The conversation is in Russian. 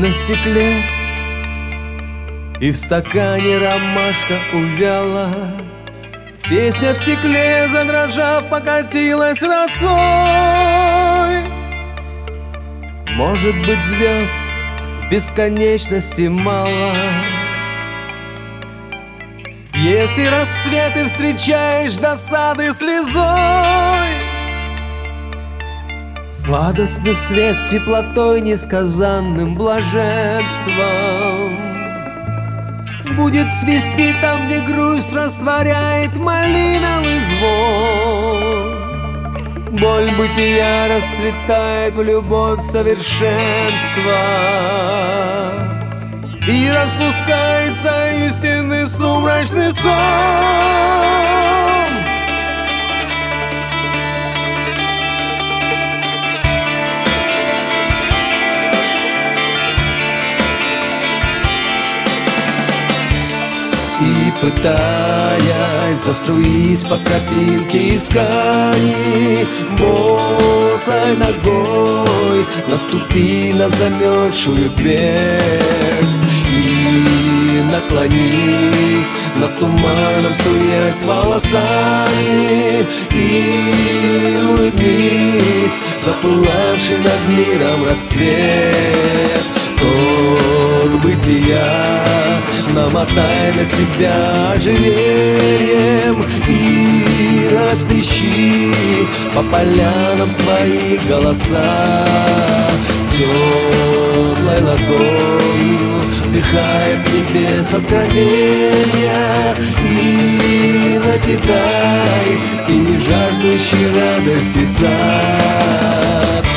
на стекле, и в стакане ромашка увяла. Песня в стекле, задрожав, покатилась росой. Может быть, звезд в бесконечности мало, если рассветы встречаешь досады слезой. Сладостный свет теплотой, несказанным блаженством будет свести там, где грусть растворяет малиновый звон. Боль бытия расцветает в любовь совершенства, и распускается истинный сумрачный сон. И пытаясь заструить по крапинке из ткани, босой ногой наступи на замерзшую твердь и наклонись над туманом, струясь волосами, и улыбнись, запылавший над миром рассвет. Ток бытия намотай на себя ожерельем и расплещи по полянам свои голоса. Теплой ладонью вдыхает небес откровения, и напитай ими жаждущий радости сад.